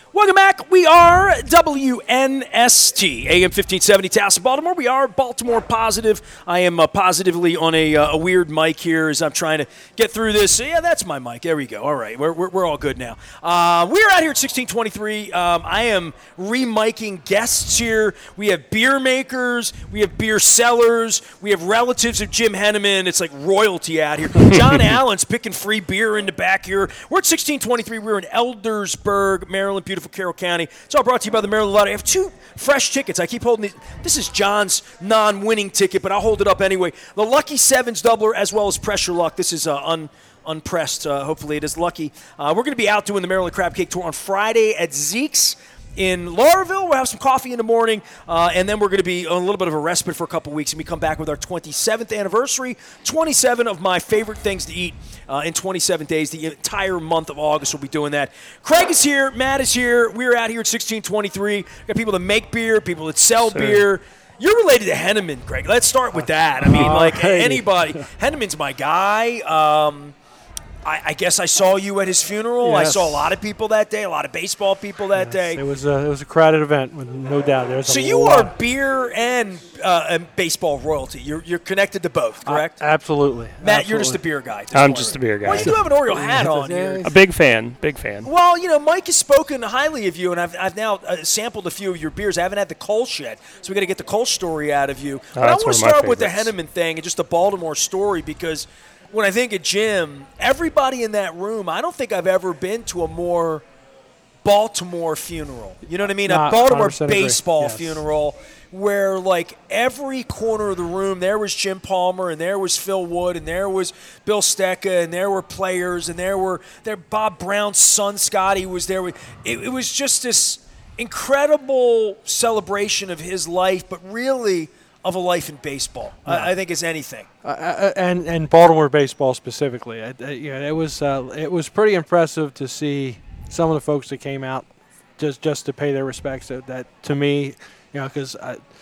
Welcome back. We are WNST, AM 1570, Towson, Baltimore. We are Baltimore Positive. I am positively on a weird mic here as I'm trying to get through this. Yeah, that's my mic. There we go. All right, we're all good now. We're out here at 1623. I am remiking guests here. We have beer makers. We have beer sellers. We have relatives of Jim Henneman. It's like royalty out here. John Allen's picking free beer in the back here. We're at 1623. We're in Eldersburg, Maryland, beautiful Carroll County. It's all brought to you by the Maryland Lottery. I have two fresh tickets. I keep holding these. This is John's non-winning ticket, but I'll hold it up anyway. The Lucky Sevens doubler as well as Pressure Luck. This is unpressed. Hopefully it is lucky. We're going to be out doing the Maryland Crab Cake Tour on Friday at Zeke's in Laurelville. We'll have some coffee in the morning, and then we're going to be on a little bit of a respite for a couple weeks, and we come back with our 27th anniversary, 27 of my favorite things to eat in 27 days. The entire month of August we'll be doing that. Craig is here. Matt is here. We're out here at 1623. Got people that make beer, people that sell beer. You're related to Henneman, Greg. Let's start with that. I mean, anybody. Henneman's my guy. I guess I saw you at his funeral. Yes. I saw a lot of people that day, a lot of baseball people that day. It was a crowded event, no doubt. So you are beer and baseball royalty. You're connected to both, correct? Absolutely. Matt, absolutely. you're just a beer guy. I'm just a beer guy. Well, you do have an Oriole hat on here. A big fan. Well, Mike has spoken highly of you, and I've now sampled a few of your beers. I haven't had the Kolsch yet, so we got to get the Kolsch story out of you. But I want to start with the Henneman thing and just the Baltimore story, because when I think of Jim, everybody in that room, I don't think I've ever been to a more Baltimore funeral. You know what I mean? A Baltimore baseball funeral where, like, every corner of the room, there was Jim Palmer, and there was Phil Wood, and there was Bill Stecca, and there were players, and there Bob Brown's son, Scotty, was there. It was just this incredible celebration of his life, but really of a life in baseball, I think, is anything. And Baltimore baseball specifically. It was pretty impressive to see some of the folks that came out just to pay their respects. That to me, because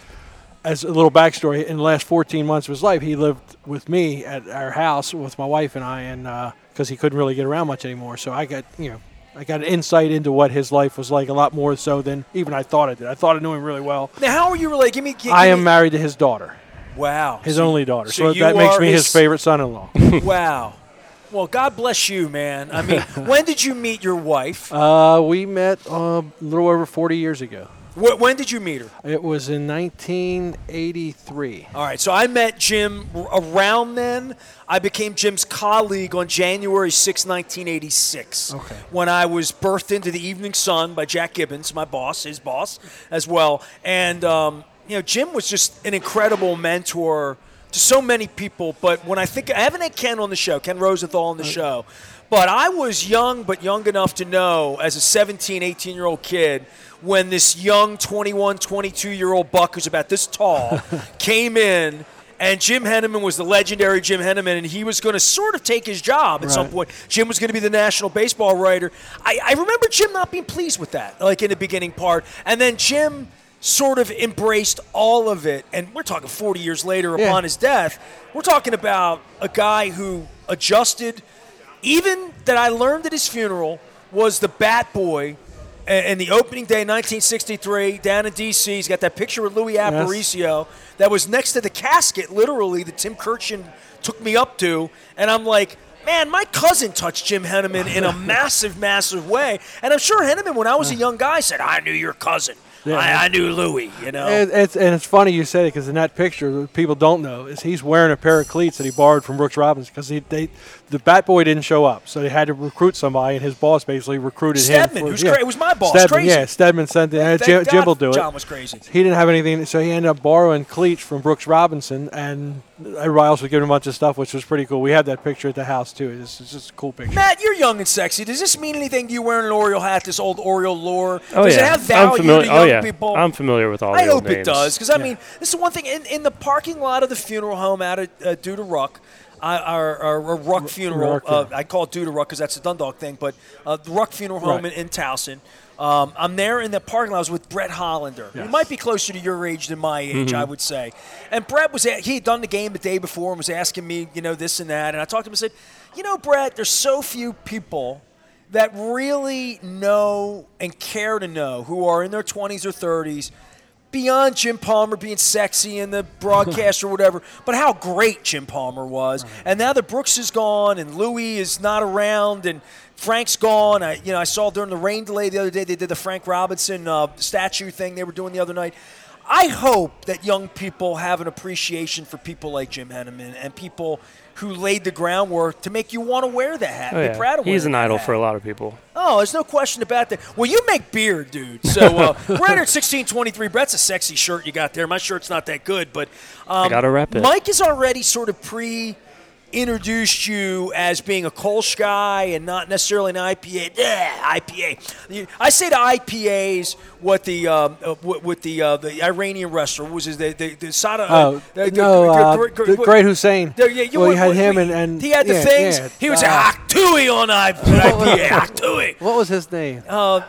as a little backstory, in the last 14 months of his life, he lived with me at our house with my wife and I, and because he couldn't really get around much anymore. So I got an insight into what his life was like, a lot more so than even I thought I did. I thought I knew him really well. Now, how are you related? I am married to his daughter. Wow. His only daughter. So that makes me his favorite son-in-law. Wow. Well, God bless you, man. I mean, when did you meet your wife? We met a little over 40 years ago. When did you meet her? It was in 1983. All right, so I met Jim around then. I became Jim's colleague on January 6, 1986, when I was birthed into the Evening Sun by Jack Gibbons, my boss, his boss as well. And, Jim was just an incredible mentor to so many people. But when I haven't had Ken on the show, Ken Rosenthal on the show, but I was young enough to know as a 17, 18-year-old kid when this young 21, 22-year-old buck who's about this tall came in, and Jim Henneman was the legendary Jim Henneman, and he was going to sort of take his job at some point. Jim was going to be the national baseball writer. I remember Jim not being pleased with that, like in the beginning part. And then Jim sort of embraced all of it. And we're talking 40 years later upon his death. We're talking about a guy who adjusted. Even that I learned at his funeral was the Bat Boy. And the opening day, 1963, down in D.C., he's got that picture with Louis Aparicio that was next to the casket, literally, that Tim Kirchin took me up to. And I'm like, man, my cousin touched Jim Henneman in a massive, massive way. And I'm sure Henneman, when I was a young guy, said, I knew your cousin. Yeah, I knew Louis, It's funny you said it, because in that picture, what people don't know is he's wearing a pair of cleats that he borrowed from Brooks Robinson, because the Bat Boy didn't show up, so they had to recruit somebody, and his boss basically recruited him. Stedman, who's great. It was my boss. Crazy. Yeah, Stedman sent it. Jim will do it. John was crazy. He didn't have anything, so he ended up borrowing cleats from Brooks Robinson, and everybody else was giving him a bunch of stuff, which was pretty cool. We had that picture at the house, too. It's just a cool picture. Matt, you're young and sexy. Does this mean anything to you wearing an Oriole hat, this old Oriole lore? Oh, Does it have value to young people? I'm familiar with all the I hope names. it does, because, I mean, this is one thing. In the parking lot of the funeral home out at Duda Ruck, our Ruck funeral, I call it Duda Ruck because that's a Dundalk thing, but the Ruck funeral home in Towson. I'm there in the parking lot. I was with Brett Hollander. Yes. He might be closer to your age than my age, I would say. And Brett he had done the game the day before and was asking me, this and that. And I talked to him and said, Brett, there's so few people that really know and care to know, who are in their 20s or 30s, beyond Jim Palmer being sexy in the broadcast or whatever, but how great Jim Palmer was. And now that Brooks is gone and Louis is not around and Frank's gone. I saw during the rain delay the other day they did the Frank Robinson statue thing they were doing the other night. I hope that young people have an appreciation for people like Jim Henneman and people who laid the groundwork to make you want to wear the hat. Oh, yeah. Be proud of He's an wearing that idol hat. for a lot of people. Oh, there's no question about that. Well, you make beer, dude. So we're at 1623. Brett's a sexy shirt you got there. My shirt's not that good, but I got to rep it. Mike has already sort of introduced you as being a Kolsch guy and not necessarily an IPA. IPA. I say to IPAs what the Iranian wrestler what was his the Sada. The Great Hussein. You had him and he had the things. Yeah. He was a Haktui on IPA. Haktui. What was his name?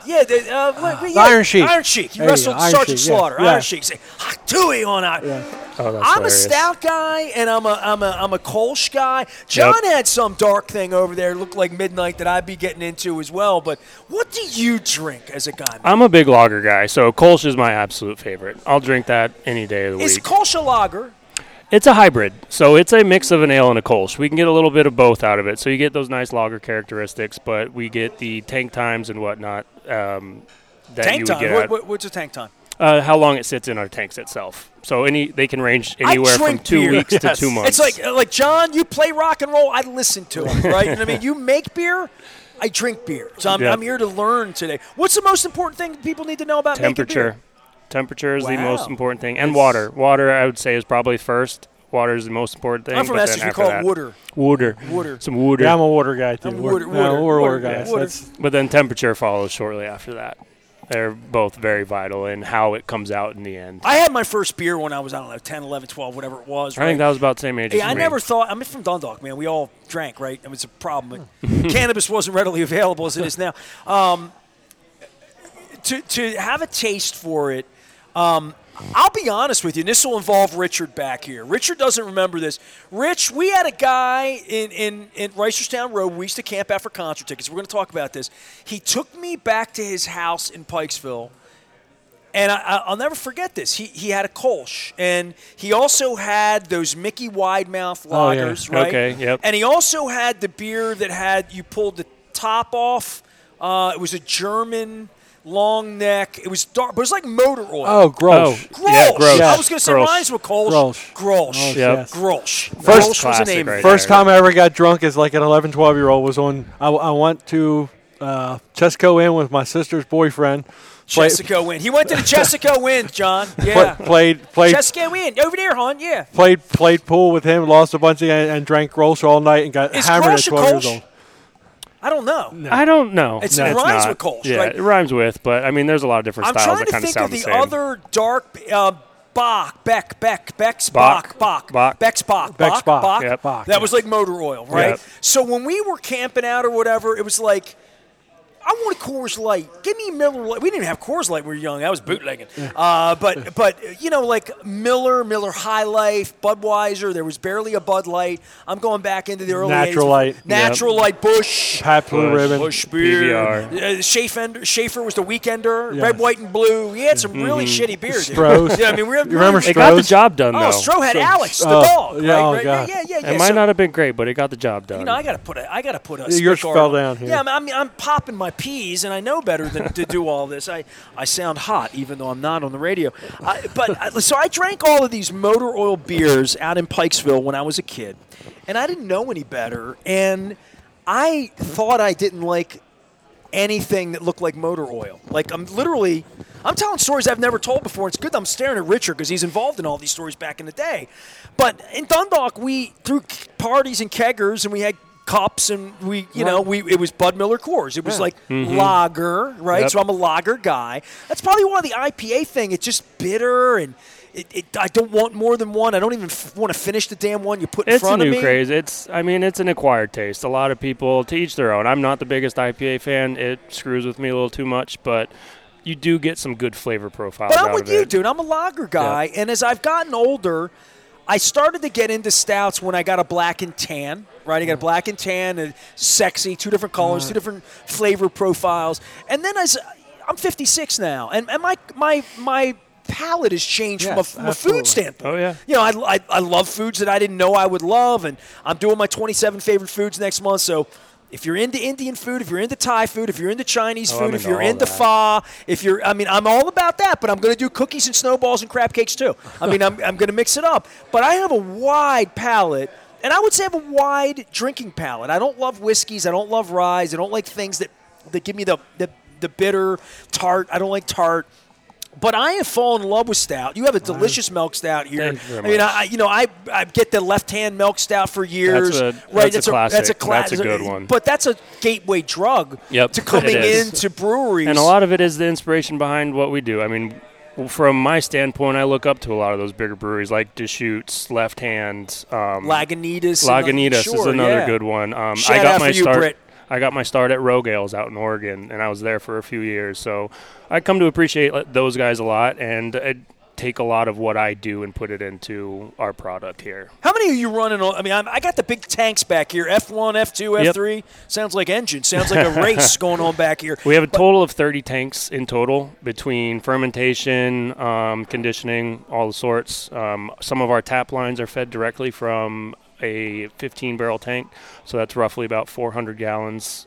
Iron Sheik. Iron Sheik. He wrestled Sergeant Slaughter. Yeah. Iron Sheik. Say Haktui on IPA. Yeah. Oh, that's I'm hilarious. a stout guy, and I'm a Kolsch guy. John had some dark thing over there, looked like midnight, that I'd be getting into as well. But what do you drink as a guy, man? I'm a big lager guy, so Kolsch is my absolute favorite. I'll drink that any day of the Is week. Kolsch a lager? It's a hybrid, so it's a mix of an ale and a Kolsch. We can get a little bit of both out of it. So you get those nice lager characteristics, but we get the tank times and whatnot that Tank you would time. get. What's a tank time? How long it sits in our tanks itself. So they can range anywhere from drink 2 beer. weeks to 2 months. It's like John, you play rock and roll, I listen to it, right? And I mean, you make beer, I drink beer. So I'm here to learn today. What's the most important thing people need to know about making beer? Temperature is the Wow. most important thing. And water. Water, I would say, is probably first. Water is the most important thing. I'm from but Essex. then We after call that- it water. Water. Some water. Yeah, I'm a water guy too. I'm We're water water guy. guys. Water. That's But then temperature follows shortly after that. They're both very vital in how it comes out in the end. I had my first beer when I was, 10, 11, 12, whatever it was. I think that was about the same age as I me. never thought. I'm from Dundalk, man. We all drank, right? It was a problem. But cannabis wasn't readily available as it is now. To have a taste for it, I'll be honest with you, and this will involve Richard back here. Richard doesn't remember this. Rich, we had a guy in Reisterstown Road. We used to camp out for concert tickets. We're going to talk about this. He took me back to his house in Pikesville. And I'll never forget this. He had a Kolsch, and he also had those Mickey Widemouth lagers, right? Okay, yep. And he also had the beer that you pulled the top off. It was a German long neck. It was dark, but it was like motor oil. Oh, Grolsch. Grolsch. Yeah, Grolsch. I was going to say Grolsch. rhymes with Kolsch. Grolsch. Grolsch. Yep. Grolsch. First Grolsch was the classic name. right First there. time I ever got drunk as like an 11, 12-year-old was on. I went to Chesco Inn with my sister's boyfriend. Chesaco Inn. He went to the Chesaco Inn, John. Yeah. Played Chesaco Inn. Over there, hon. Yeah. played pool with him, lost a bunch and drank Grolsch all night and got Is hammered Grolsch at a 12 years Kolsch? old. I don't know. I don't know. It No, rhymes not. with Kolsch, Yeah, right? it rhymes with, but I mean, there's a lot of different I'm styles trying that to kind of think sound of the the same. other dark Beck's Bach. Yep. Bach, That was like motor oil, right? Yep. So when we were camping out or whatever, it was like, I want a Coors Light. Give me Miller Lite. We didn't even have Coors Light when we were young. That was bootlegging. But you know, like Miller High Life, Budweiser. There was barely a Bud Light. I'm going back into the early Natural 80s. Light. Natural Light, Busch. Pat Blue Ribbon. Bush beer. PBR. Schaefer was the Weekender. Yes. Red, white, and blue. He had some really shitty beers. Stroh's. Yeah, I mean, we You remember It got the Stroh's? job done, Oh, though. Stroh had Alex, the Oh, dog. yeah, right, oh, right? God. Yeah. It might not have been great, but it got the job done. You know, I gotta put a. Yours stick fell on- down here. Yeah, I'm popping my peas, and I know better than to do all this. I sound hot, even though I'm not on the radio. So I drank all of these motor oil beers out in Pikesville when I was a kid, and I didn't know any better, and I thought I didn't like anything that looked like motor oil. Like I'm telling stories I've never told before. It's good that I'm staring at Richard because he's involved in all these stories back in the day. But in Dundalk, we threw parties and keggers, and we had cups, and it was Bud Miller Coors. It was like lager, right? Yep. So I'm a lager guy. That's probably why the IPA thing. It's just bitter, and I don't want more than one. I don't even want to finish the damn one you put in It's a front of new me. craze. It's an acquired taste. A lot of people, to each their own. I'm not the biggest IPA fan. It screws with me a little too much, but you do get some good flavor profiles But I'm out with of you, it. dude. I'm a lager guy, and as I've gotten older, I started to get into stouts when I got a black and tan, right? I got a black and tan, and sexy, 2 different colors, 2 different flavor profiles. And then I'm 56 now, and my palate has changed from a food standpoint. Oh, yeah. You know, I love foods that I didn't know I would love, and I'm doing my 27 favorite foods next month, so if you're into Indian food, if you're into Thai food, if you're into Chinese food, if you're into pho, I'm all about that, but I'm going to do cookies and snowballs and crab cakes too. I mean, I'm going to mix it up. But I have a wide palate, and I would say I have a wide drinking palate. I don't love whiskeys. I don't love ryes. I don't like things that give me the bitter, tart. I don't like tart. But I have fallen in love with stout. You have a delicious milk stout here. Thank you very much. I get the left-hand milk stout for years. That's a classic. That's a classic. That's a good one. But that's a gateway drug to coming into breweries. And a lot of it is the inspiration behind what we do. I mean, from my standpoint, I look up to a lot of those bigger breweries like Deschutes, Left Hand. Lagunitas. Lagunitas is another good one. Shout out for you, Britt. I got my start at Rogue Ales out in Oregon, and I was there for a few years. So I come to appreciate those guys a lot, and I take a lot of what I do and put it into our product here. How many are you running on? I mean, I got the big tanks back here, F1, F2, F3. Sounds like engine. Sounds like a race going on back here. We have a total of 30 tanks in total between fermentation, conditioning, all the sorts. Some of our tap lines are fed directly from a 15-barrel tank, so that's roughly about 400 gallons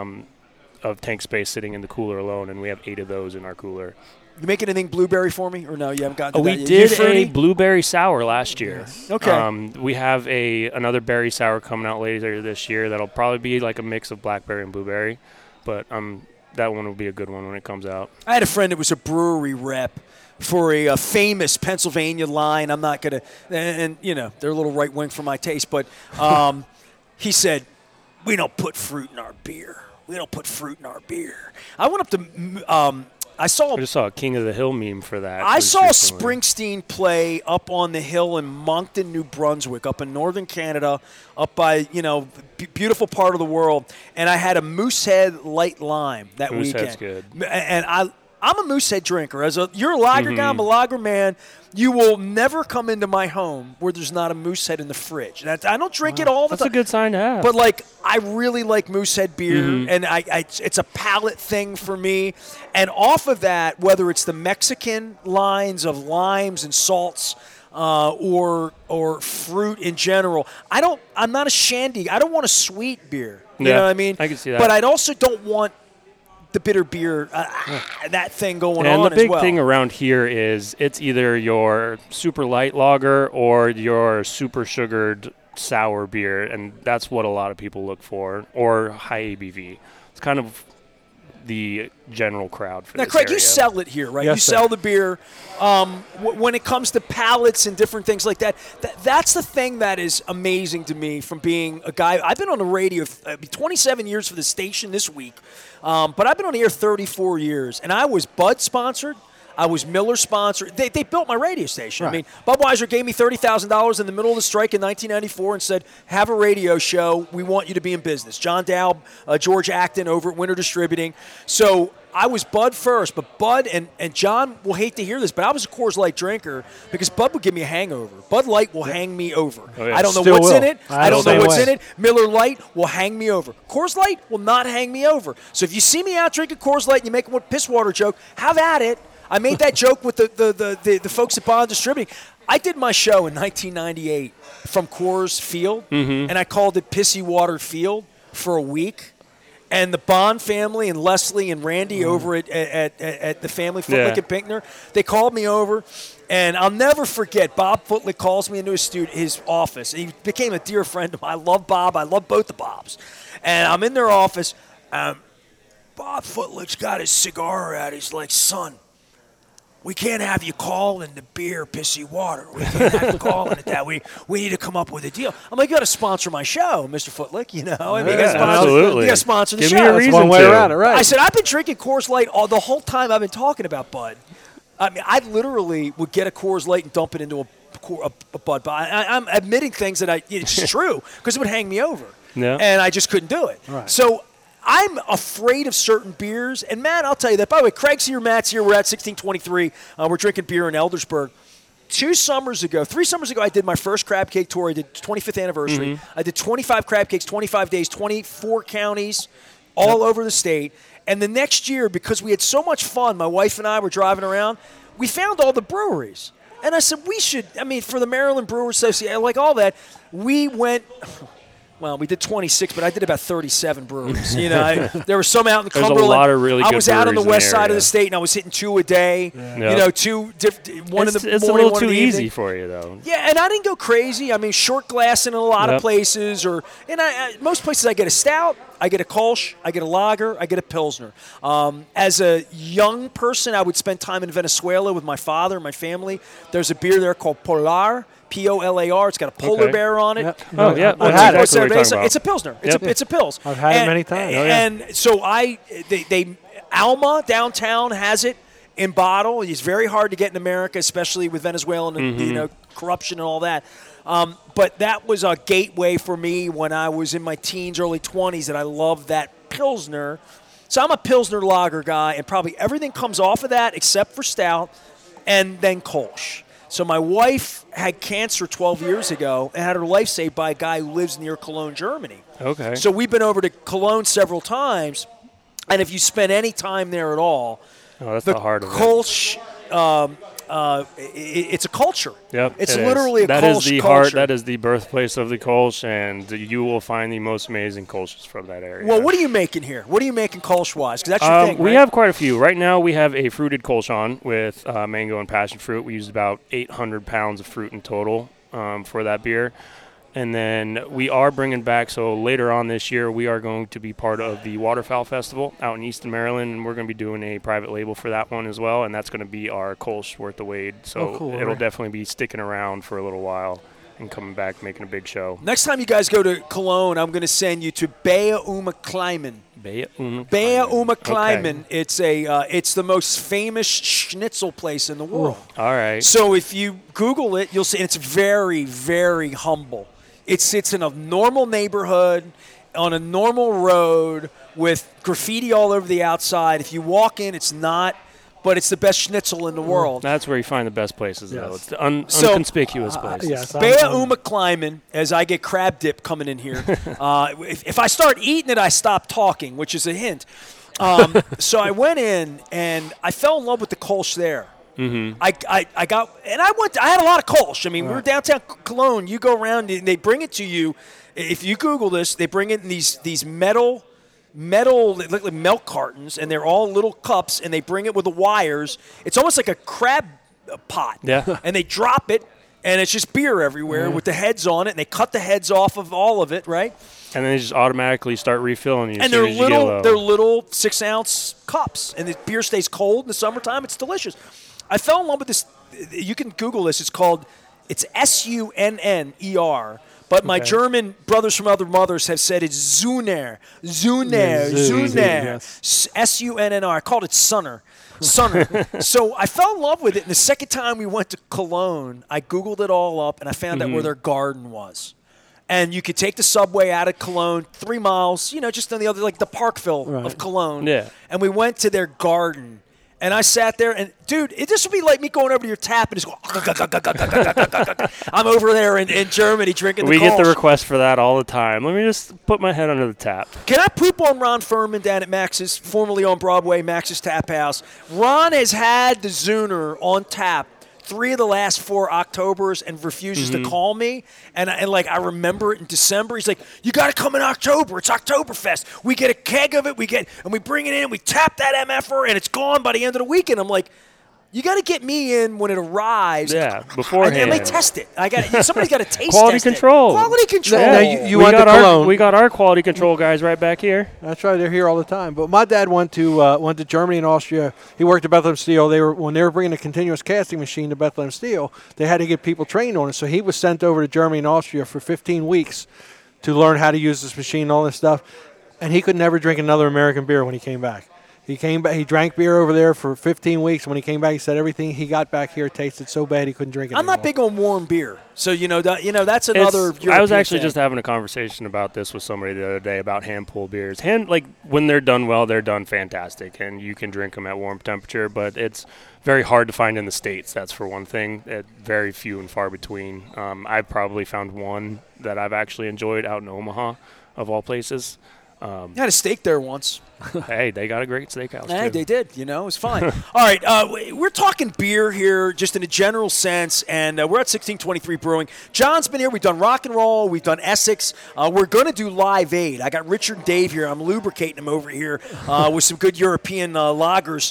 of tank space sitting in the cooler alone, and we have 8 of those in our cooler. You make anything blueberry for me, or no? You haven't gotten to that We yet. did a blueberry sour last year. Yes. Okay. We have another berry sour coming out later this year that'll probably be like a mix of blackberry and blueberry, but that one will be a good one when it comes out. I had a friend that was a brewery rep for a famous Pennsylvania line. I'm not going to, and they're a little right wing for my taste, but he said, "We don't put fruit in our beer. We don't put fruit in our beer." I went up to, I just saw a King of the Hill meme for that. I saw Springsteen play up on the hill in Moncton, New Brunswick, up in northern Canada, up by, beautiful part of the world, and I had a Moosehead Light Lime that Moosehead's weekend. Good. And I'm a Moosehead drinker. You're a lager guy, I'm a lager man. You will never come into my home where there's not a Moosehead in the fridge. And I don't drink it all the time. That's a good sign to have. But, I really like Moosehead beer, and it's a palate thing for me. And off of that, whether it's the Mexican lines of limes and salts or fruit in general, I'm not a shandy. I don't want a sweet beer. You know what I mean? I can see that. But I also don't want the bitter beer, that thing going on as well. And the big thing around here is it's either your super light lager or your super sugared sour beer, and that's what a lot of people look for, or high ABV. It's kind of the general crowd for now, this Craig, area. you sell it here, right? Yes, you sir. sell the beer. When it comes to palates and different things like that, that's the thing that is amazing to me from being a guy. I've been on the radio 27 years for the station this week, but I've been on the air 34 years, and I was Bud sponsored. I was Miller sponsored. They built my radio station. Right. I mean, Budweiser gave me $30,000 in the middle of the strike in 1994 and said, "Have a radio show. We want you to be in business." John Dow, George Acton over at Winter Distributing. So I was Bud first, but Bud and John will hate to hear this, but I was a Coors Light drinker because Bud would give me a hangover. Bud Light will hang me over. Oh, yeah. I don't know Still what's will. in it. I don't know Same what's way. in it. Miller Light will hang me over. Coors Light will not hang me over. So if you see me out drinking Coors Light and you make a piss water joke, have at it. I made that joke with the folks at Bond Distributing. I did my show in 1998 from Coors Field, and I called it Pissy Water Field for a week. And the Bond family and Leslie and Randy over at the family Footlick and Pinkner, they called me over, and I'll never forget. Bob Footlick calls me into his office. He became a dear friend of mine. I love Bob. I love both the Bobs. And I'm in their office. Bob Footlick's got his cigar out. He's like, "Son, we can't have you calling the beer pissy water. We can't have you calling it that. We need to come up with a deal." I'm like, "You got to sponsor my show, Mr. Footlick. You know, I mean, you absolutely. got to sponsor the Give show." me a That's reason one way to. around it, right? I said, "I've been drinking Coors Light the whole time I've been talking about Bud. I mean, I literally would get a Coors Light and dump it into a Bud. But I'm admitting things that it's true because it would hang me over, and I just couldn't do it. Right. So I'm afraid of certain beers. And, Matt, I'll tell you that. By the way, Craig's here, Matt's here. We're at 1623. We're drinking beer in Eldersburg. 3 summers ago, I did my first crab cake tour. I did 25th anniversary. I did 25 crab cakes, 25 days, 24 counties, all over the state. And the next year, because we had so much fun, my wife and I were driving around, we found all the breweries. And I said, we should, for the Maryland Brewers Association, like all that, we went. Well, we did 26, but I did about 37 breweries. There were some out in There's Cumberland. a lot of really good I was out on the breweries in west the side of area. the state, and I was hitting 2 a day. Yeah. Two different. One It's in the a morning, little one too in the easy evening. for you, though. Yeah, and I didn't go crazy. Short glass in a lot of places, most places I get a stout, I get a Kolsch, I get a lager, I get a Pilsner. As a young person, I would spend time in Venezuela with my father, my family. There's a beer there called Polar. Polar. It's got a polar bear on it. Yep. Oh, yeah. I've That's had it. exactly what you're talking about. It's a Pilsner. It's a Pils. I've had it many times. Oh, yeah. And so they Alma downtown has it in bottle. It's very hard to get in America, especially with Venezuela and corruption and all that. But that was a gateway for me when I was in my teens, early 20s, that I loved that Pilsner. So I'm a Pilsner lager guy, and probably everything comes off of that except for stout and then Kolsch. So my wife had cancer 12 years ago and had her life saved by a guy who lives near Cologne, Germany. Okay. So we've been over to Cologne several times, and if you spend any time there at all, that's the heart of it. Kolsch, it's a culture. Yep, it's it is. literally a That Kolsch is the culture. heart. That is the birthplace of the Kolsch, and you will find the most amazing Kolsch's from that area. Well, what are you making here? What are you making Kolsch-wise? Because that's your thing, We right? have quite a few. Right now, we have a fruited Kolschon with mango and passion fruit. We use about 800 pounds of fruit in total for that beer. And then we are bringing back, so later on this year, we are going to be part of the Waterfowl Festival out in Easton, Maryland, and we're going to be doing a private label for that one as well, and that's going to be our Kolsch Worth the Wade. So cool, it'll right. definitely be sticking around for a little while and coming back, making a big show. Next time you guys go to Cologne, I'm going to send you to Bea Uma Kleiman. Bea Uma Kleiman. Okay. It's the most famous schnitzel place in the world. All right. So if you Google it, you'll see it's very, very humble. It sits in a normal neighborhood, on a normal road, with graffiti all over the outside. If you walk in, it's not, but it's the best schnitzel in the world. That's where you find the best places, though. Yes. It's the unconspicuous places. yes. Bea Uma Kleiman, as I get crab dip coming in here. If I start eating it, I stop talking, which is a hint. So I went in, and I fell in love with the Kolsch there. Mm-hmm. I had a lot of Kolsch. We were downtown Cologne. You go around and they bring it to you. If you Google this, they bring it in these metal they look like milk cartons, and they're all little cups, and they bring it with the wires. It's almost like a crab pot. Yeah. And they drop it, and it's just beer everywhere with the heads on it, and they cut the heads off of all of it, right? And then they just automatically start refilling you. And they're little 6-ounce cups, and the beer stays cold in the summertime. It's delicious. I fell in love with this. You can Google this. It's Sunner. But my German brothers from other mothers have said it's Zuner. Yes. Sunnr. I called it Sunner. So I fell in love with it. And the second time we went to Cologne, I Googled it all up, and I found out where their garden was. And you could take the subway out of Cologne, 3 miles, just on the other, like the Parkville of Cologne. Yeah. And we went to their garden. And I sat there, and dude, this would be like me going over to your tap and just going. I'm over there in Germany drinking the We get the Kolsch. request for that all the time. Let me just put my head under the tap. Can I poop on Ron Furman down at Max's, formerly on Broadway, Max's Tap House? Ron has had the Zuner on tap 3 of the last 4 Octobers and refuses to call me. And I remember it in December. He's like, you got to come in October. It's Oktoberfest. We get a keg of it. And we bring it in. We tap that MFR, and it's gone by the end of the weekend. I'm like, you got to get me in when it arrives. Yeah, beforehand. And they test it. Somebody's got to taste Quality test it. control. Quality control. Now, you went to Cologne. We got our quality control guys right back here. That's right. They're here all the time. But my dad went to Germany and Austria. He worked at Bethlehem Steel. When they were bringing a continuous casting machine to Bethlehem Steel, they had to get people trained on it. So he was sent over to Germany and Austria for 15 weeks to learn how to use this machine and all this stuff. And he could never drink another American beer when he came back. He came back. He drank beer over there for 15 weeks. When he came back, he said everything he got back here tasted so bad he couldn't drink it I'm anymore. not big on warm beer, so that's another. I was European actually thing. just having a conversation about this with somebody the other day about hand pull beers. When they're done well, they're done fantastic, and you can drink them at warm temperature. But it's very hard to find in the States. That's for one thing. Very few and far between. I've probably found one that I've actually enjoyed out in Omaha, of all places. I had a steak there once. Hey, they got a great steakhouse Hey, too. they did. It was fine. All right, we're talking beer here, just in a general sense, and we're at 1623 Brewing. John's been here. We've done Rock and Roll. We've done Essex. We're going to do Live Aid. I got Richard and Dave here. I'm lubricating them over here with some good European lagers.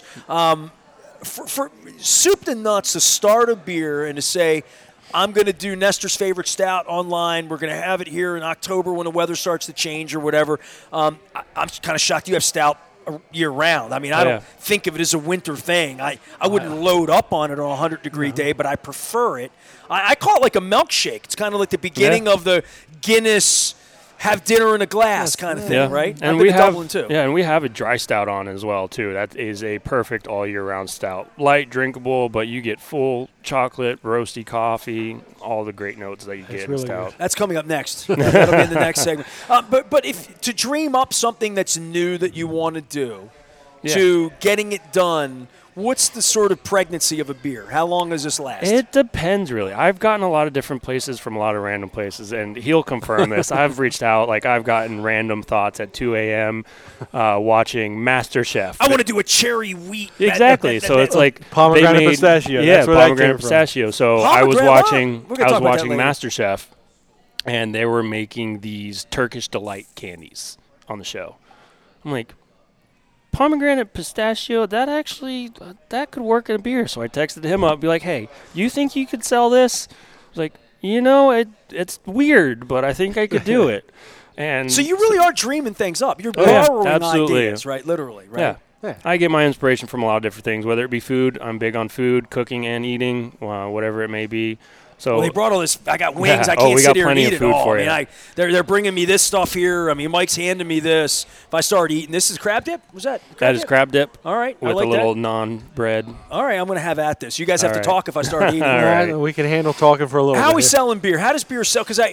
For soup to nuts, to start a beer and to say, I'm going to do Nestor's Favorite Stout online. We're going to have it here in October when the weather starts to change or whatever. I'm kind of shocked you have stout year-round. I mean, I don't think of it as a winter thing. I wouldn't load up on it on a 100-degree day, but I prefer it. I call it like a milkshake. It's kind of like the beginning of the Guinness have dinner in a glass kind of thing, right? And I've been to Dublin too. Yeah, and we have a dry stout on as well too. That is a perfect all year round stout. Light, drinkable, but you get full chocolate, roasty coffee, all the great notes that you get in really stout. good. That's coming up next. That'll be in the next segment. But if to dream up something that's new that you want to do, to getting it done, what's the sort of pregnancy of a beer? How long does this last? It depends, really. I've gotten a lot of different places from a lot of random places, and he'll confirm this. I've reached out. I've gotten random thoughts at 2 a.m. Watching MasterChef. I want to do a cherry wheat. Exactly. So it's like Pomegranate they made, pistachio. Yeah, That's where that pomegranate came from. pistachio. So I was watching We're gonna talk about that later. MasterChef, and they were making these Turkish Delight candies on the show. I'm like, pomegranate pistachio, that could work in a beer. So I texted him up, be like, hey, you think you could sell this? I was like, it's weird, but I think I could do it. And so you really are dreaming things up. You're borrowing ideas, right? Literally, right? Yeah. I get my inspiration from a lot of different things, whether it be food. I'm big on food, cooking and eating, whatever it may be. So they brought all this. I got wings. Yeah. I can't sit here and plenty eat of it food all. for I you. mean, they're bringing me this stuff here. I mean, Mike's handing me this. If I start eating, this is crab dip. Was that? That is crab dip. All right, with I like a little that. non-bread. All right, I'm going to have at this. You guys have to All right. talk if I start eating. All right. We can handle talking for a little bit. How are we here. selling beer? How does beer sell? Because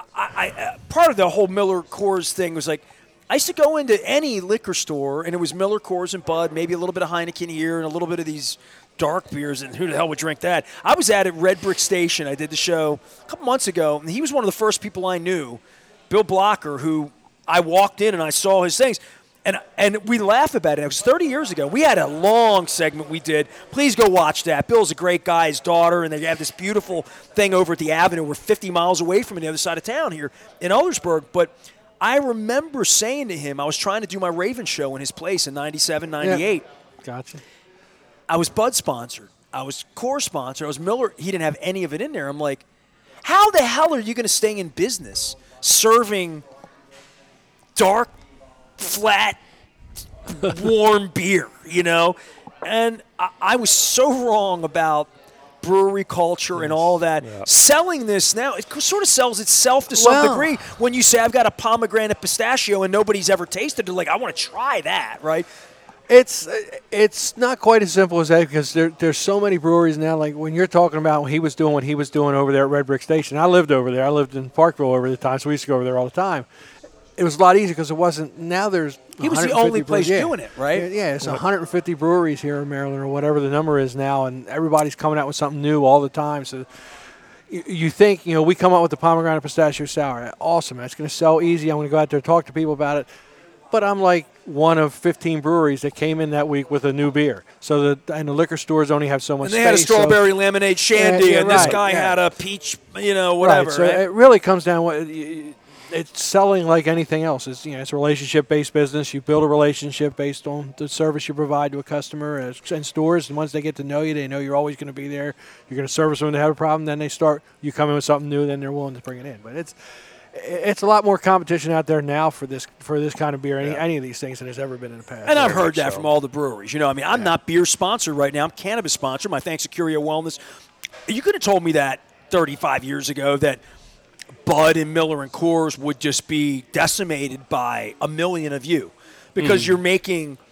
I part of the whole Miller Coors thing was like, I used to go into any liquor store, and it was Miller Coors and Bud, maybe a little bit of Heineken here, and a little bit of these dark beers, and who the hell would drink that? I was at Red Brick Station. I did the show a couple months ago, and he was one of the first people I knew, Bill Blocker, who I walked in and I saw his things. And we laugh about it. It was 30 years ago. We had a long segment we did. Please go watch that. Bill's a great guy, his daughter, and they have this beautiful thing over at the Avenue. We're 50 miles away from the other side of town here in Eldersburg. But I remember saying to him, I was trying to do my Raven show in his place in 97, 98. Yeah. Gotcha. I was Bud sponsored. I was Coors sponsored. I was Miller. He didn't have any of it in there. I'm like, how the hell are you going to stay in business serving dark, flat, warm beer, And I was so wrong about brewery culture and all that. Yeah. Selling this now, it sort of sells itself to some degree when you say, I've got a pomegranate pistachio and nobody's ever tasted it. They're like, I want to try that, right? It's not quite as simple as that because there's so many breweries now. Like when you're talking about what he was doing over there at Red Brick Station. I lived over there. I lived in Parkville over the time, so we used to go over there all the time. It was a lot easier because it wasn't. Now there's he was the only place doing it, right? Yeah, it's 150 breweries here in Maryland or whatever the number is now, and everybody's coming out with something new all the time. So you think, we come out with the pomegranate pistachio sour. Awesome. That's going to sell easy. I'm going to go out there and talk to people about it. But I'm like one of 15 breweries that came in that week with a new beer. So the liquor stores only have so much space. And they had a strawberry lemonade shandy, and this guy had a peach, whatever. Right. So it really comes down. It's selling like anything else. It's a relationship-based business. You build a relationship based on the service you provide to a customer. And stores, and once they get to know you, they know you're always going to be there. You're going to service them when they have a problem. Then you come in with something new, then they're willing to bring it in. But it's a lot more competition out there now for this kind of beer, any of these things, than there's ever been in the past. And I've heard that from all the breweries. I'm not beer sponsored right now. I'm cannabis sponsored. My thanks to Curio Wellness. You could have told me that 35 years ago that Bud and Miller and Coors would just be decimated by a million of you because you're making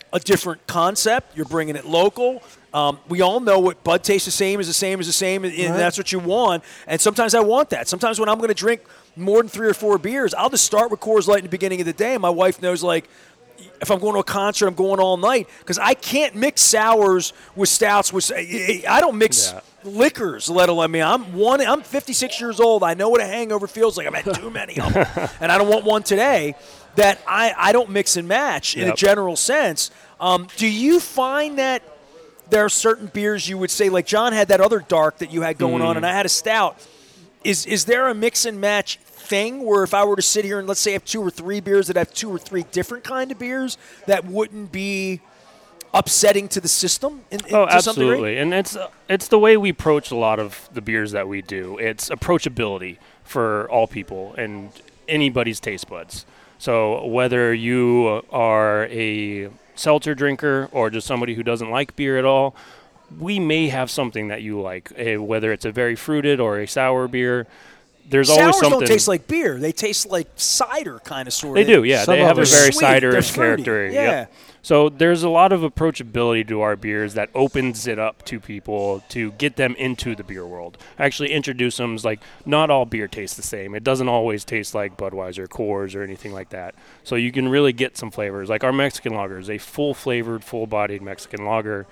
a different concept. You're bringing it local. We all know what Bud tastes the same, and that's what you want. And sometimes I want that. Sometimes when I'm going to drink more than 3 or 4 beers, I'll just start with Coors Light in the beginning of the day, and my wife knows, like, if I'm going to a concert, I'm going all night because I can't mix sours with stouts. I don't mix liquors, let alone. I'm 56 years old. I know what a hangover feels like. I've had too many of them, and I don't want one today. That I don't mix and match in a general sense. Do you find that there are certain beers you would say, like John had that other dark that you had going on, and I had a stout. Is there a mix and match thing where if I were to sit here and let's say I have 2 or 3 beers that have 2 or 3 different kind of beers that wouldn't be upsetting to the system? Absolutely. And it's the way we approach a lot of the beers that we do. It's approachability for all people and anybody's taste buds. So whether you are a seltzer drinker or just somebody who doesn't like beer at all, we may have something that you like, whether it's a very fruited or a sour beer. There's always something. Sours don't taste like beer. They taste like cider kind of sort of. They do, yeah. They have a very sweet. ciderish character. Yeah. Yep. So there's a lot of approachability to our beers that opens it up to people to get them into the beer world. Actually introduce them as, like, not all beer tastes the same. It doesn't always taste like Budweiser, Coors, or anything like that. So you can really get some flavors. Like our Mexican lager is a full-flavored, full-bodied Mexican lager.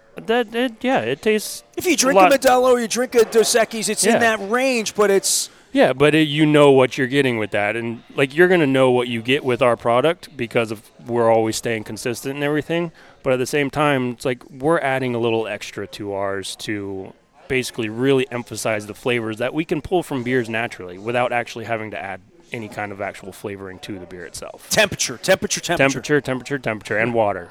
It tastes. If you drink a Modelo or you drink a Dos Equis, it's in that range, but it's. Yeah, but you know what you're getting with that. And, like, you're going to know what you get with our product because we're always staying consistent and everything. But at the same time, it's like we're adding a little extra to ours to basically really emphasize the flavors that we can pull from beers naturally without actually having to add any kind of actual flavoring to the beer itself. Temperature, and water.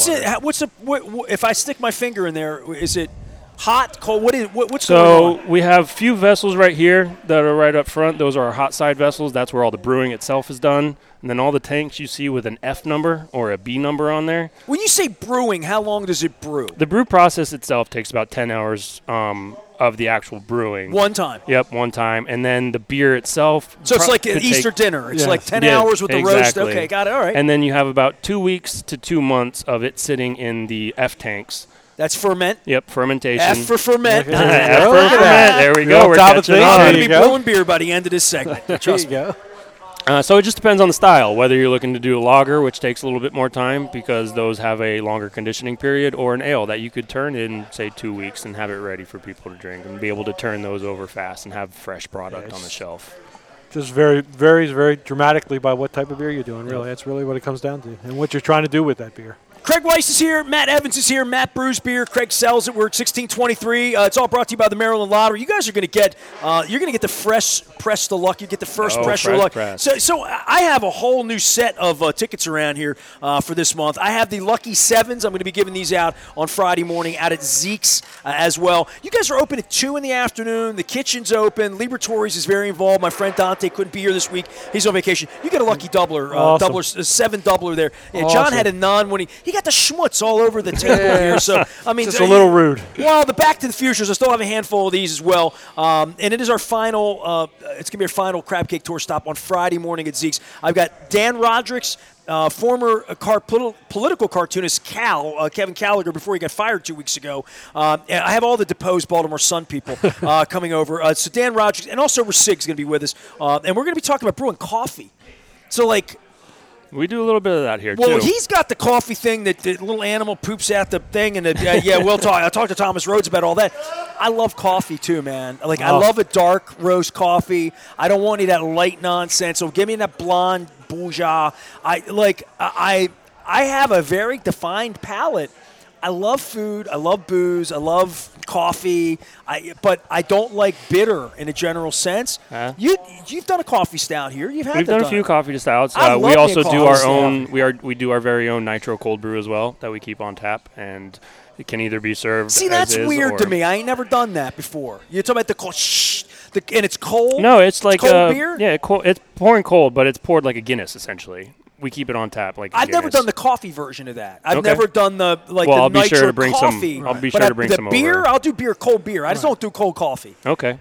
If I stick my finger in there, is it hot, cold? What's going on? So we have a few vessels right here that are right up front. Those are our hot side vessels. That's where all the brewing itself is done. And then all the tanks you see with an F number or a B number on there. When you say brewing, how long does it brew? The brew process itself takes about 10 hours of the actual brewing. One time? Yep, one time. And then the beer itself. So it's like an Easter dinner. It's like 10 hours with the roast. Okay, got it. All right. And then you have about 2 weeks to 2 months of it sitting in the F tanks. That's ferment. Yep, fermentation. F for ferment. F for ferment. There we go. We're catching on. I'm going to be brewing beer by the end of this segment. Trust me. So it just depends on the style, whether you're looking to do a lager, which takes a little bit more time because those have a longer conditioning period, or an ale that you could turn in, say, 2 weeks and have it ready for people to drink and be able to turn those over fast and have fresh product on the shelf. Just varies very dramatically by what type of beer you're doing, really. That's really what it comes down to and what you're trying to do with that beer. Craig Weiss is here. Matt Evans is here. Matt brews beer. Craig sells it. We're at 1623. It's all brought to you by the Maryland Lottery. You guys are going to get the fresh press to luck. You get the first pressure luck. So I have a whole new set of tickets around here for this month. I have the Lucky Sevens. I'm going to be giving these out on Friday morning out at Zeke's as well. You guys are open at 2 in the afternoon. The kitchen's open. Liberatories is very involved. My friend Dante couldn't be here this week. He's on vacation. You get a lucky doubler, awesome. 7 doubler there. Yeah, awesome. John had a non when he got the schmutz all over the table here. So I mean, just a little rude. Well, the Back to the Futures, I still have a handful of these as well. And it is our final. It's gonna be our final Crab Cake Tour stop on Friday morning at Zeke's. I've got Dan Rodricks, former political cartoonist Kevin Gallagher, before he got fired 2 weeks ago. And I have all the deposed Baltimore Sun people coming over. So Dan Rodricks, and also Sig's going to be with us. And we're going to be talking about brewing coffee. So, like, we do a little bit of that here, too. Well, he's got the coffee thing that the little animal poops out the thing. And we'll talk. I'll talk to Thomas Rhodes about all that. I love coffee, too, man. Like, I love a dark roast coffee. I don't want any of that light nonsense. So give me that blonde bourgeois. I have a very defined palate. I love food. I love booze. I love coffee. But I don't like bitter in a general sense. You've done a coffee stout here. We've done a few coffee stouts. We also do our own. We do our very own nitro cold brew as well that we keep on tap, and it can either be served. See, that's weird to me. I ain't never done that before. You're talking about the cold, and it's cold. No, it's like cold beer. Yeah, it's pouring cold, but it's poured like a Guinness essentially. We keep it on tap like I've never done the coffee version of that. I've never done the I'll the be sure to bring coffee. I'll be sure to bring some over. Beer, I'll do cold beer. I just don't do cold coffee. Okay.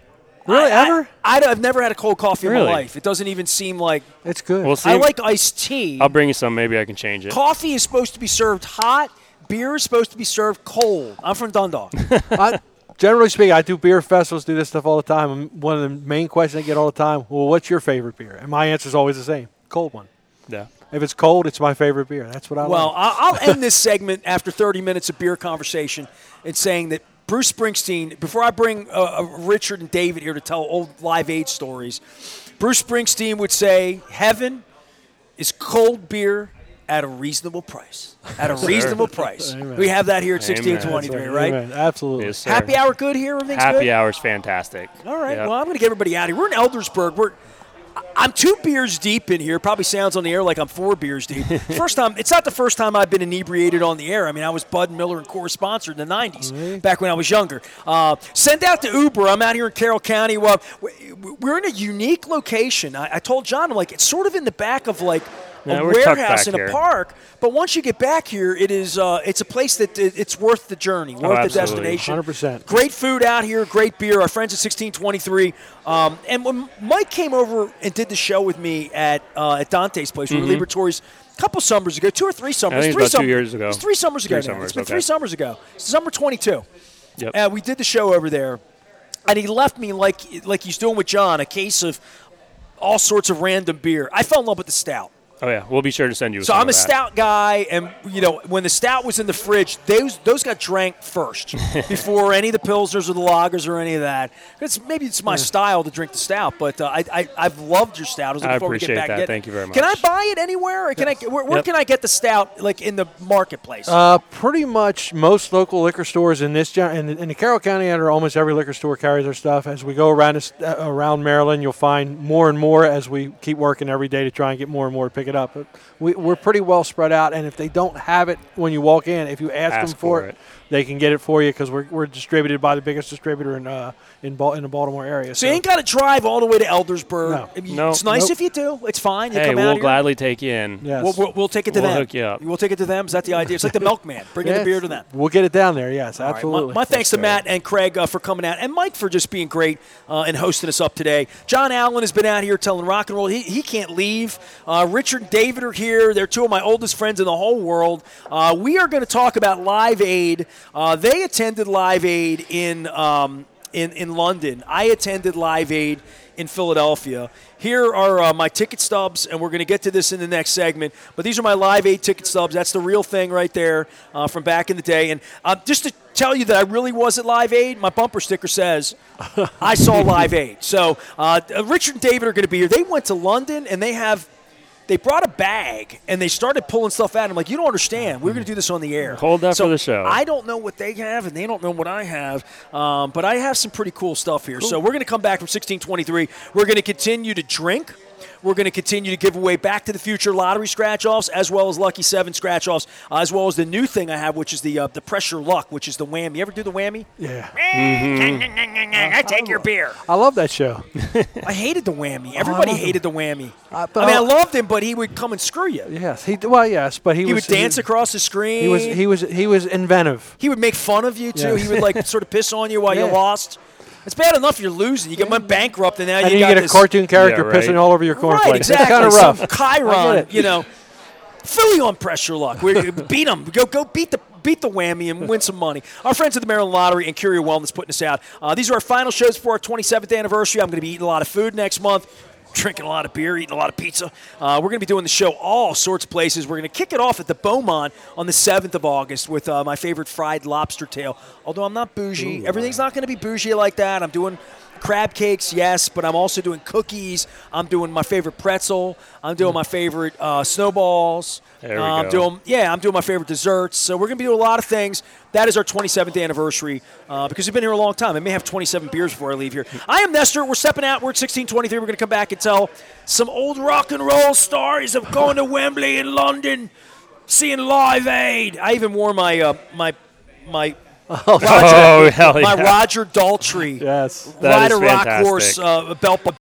Really, ever? I've never had a cold coffee in Really? my life. It doesn't even seem like. It's good. We'll see. I like iced tea. I'll bring you some. Maybe I can change it. Coffee is supposed to be served hot. Beer is supposed to be served cold. I'm from Dundalk. Generally speaking, I do beer festivals, do this stuff all the time. And one of the main questions I get all the time, well, what's your favorite beer? And my answer is always the same, cold one. Yeah. If it's cold, it's my favorite beer. That's what I Well, like. I'll end this segment after 30 minutes of beer conversation and saying that Bruce Springsteen, before I bring Richard and David here to tell old Live Aid stories, Bruce Springsteen would say, heaven is cold beer at a reasonable price. At a reasonable price. Amen. We have that here at Amen. 1623, right? Amen. Absolutely. Yes, sir. Happy hour good here? Everything's Happy good? hour's fantastic. All right. Yep. Well, I'm going to get everybody out of here. We're in Eldersburg. I'm 2 beers deep in here. Probably sounds on the air like I'm 4 beers deep. First time. It's not the first time I've been inebriated on the air. I mean, I was Bud Miller and Coors sponsored in the 90s, back when I was younger. Send out the Uber. I'm out here in Carroll County. Well, we're in a unique location. I told John, I'm like, it's sort of in the back of like a we're tucked warehouse back in a here. park. But once you get back here, it's a place that it's worth the journey, worth the absolutely. destination. 100%. Great food out here, great beer. Our friends at 1623. And when Mike came over and did the show with me at Dante's place, we were Liberatories a couple summers ago, 2 or 3 summers. I think it was about 2 years ago. It was 3 summers ago. 3 now. summers, It's been okay. 3 summers ago. Summer 22. Yep. We did the show over there, and he left me like he's doing with John, a case of all sorts of random beer. I fell in love with the stout. Oh, yeah. We'll be sure to send you So some I'm of a that. stout guy, and when the stout was in the fridge, those got drank first before any of the pilsners or the lagers or any of that. Maybe it's my style to drink the stout, but I've loved your stout. I was looking I forward to appreciate get back that. and Thank you very much. Can I buy it anywhere? Or can where Yep. can I get the stout like in the marketplace? Pretty much most local liquor stores in the Carroll County area, almost every liquor store carries our stuff. As we go around Maryland, you'll find more and more as we keep working every day to try and get more and more to pick it up. But we're pretty well spread out, and if they don't have it when you walk in, if you ask them for it, they can get it for you because we're distributed by the biggest distributor in the Baltimore area. so you ain't got to drive all the way to Eldersburg. No. No. It's nice Nope. if you do. It's fine. You Hey, come out we'll here. gladly take you in. Yes. We'll take it to We'll them. hook you up. We'll take it to them. Is that the idea? It's like the milkman, bringing the Yes. beer to them. We'll get it down there, yes, All right, absolutely. my thanks to That's Matt and Craig for coming out, and Mike for just being great and hosting us up today. John Allen has been out here telling rock and roll. He can't leave. Richard and David are here. They're 2 of my oldest friends in the whole world. We are going to talk about Live Aid. They attended Live Aid in London. I attended Live Aid in Philadelphia. Here are my ticket stubs, and we're going to get to this in the next segment. But these are my Live Aid ticket stubs. That's the real thing right there from back in the day. And just to tell you that I really was at Live Aid, my bumper sticker says, I saw Live Aid. So Richard and David are going to be here. They went to London, and they brought a bag, and they started pulling stuff out. I'm like, you don't understand. We're going to do this on the air. Hold that for the show. I don't know what they have, and they don't know what I have, but I have some pretty cool stuff here. So we're going to come back from 1623. We're going to continue to drink. We're going to continue to give away Back to the Future lottery scratch-offs, as well as Lucky 7 scratch-offs, as well as the new thing I have, which is the Pressure Luck, which is the whammy. You ever do the whammy? Yeah. I take your beer. I love that show. I hated the whammy. Everybody loved hated the whammy. But I loved him, but he would come and screw you. Yes, but he He was would dance across the screen. He was inventive. He would make fun of you, too. Yes. He would, like, sort of piss on you while you Yeah. lost. It's bad enough you're losing. You get went bankrupt, and now And you you got get a this cartoon character Yeah, right. pissing all over your cornflakes. Right, exactly. It's kind of rough. Some I get Chiron, it. Philly on Pressure Luck. We beat them. Go beat the whammy and win some money. Our friends at the Maryland Lottery and Curio Wellness putting us out. These are our final shows for our 27th anniversary. I'm going to be eating a lot of food next month. Drinking a lot of beer, eating a lot of pizza. We're going to be doing the show all sorts of places. We're going to kick it off at the Beaumont on the 7th of August with my favorite fried lobster tail. Although I'm not bougie. Everything's not going to be bougie like that. I'm doing crab cakes, yes, but I'm also doing cookies. I'm doing my favorite pretzel. I'm doing my favorite snowballs. There we I'm go. doing my favorite desserts. So we're going to be doing a lot of things. That is our 27th anniversary because we've been here a long time. I may have 27 beers before I leave here. I am Nestor. We're stepping out. We're at 1623. We're going to come back and tell some old rock and roll stories of going to Wembley in London, seeing Live Aid. I even wore my my Oh, hell yeah. Roger Daltrey Yes. That Ride is a Rock fantastic. Horse belt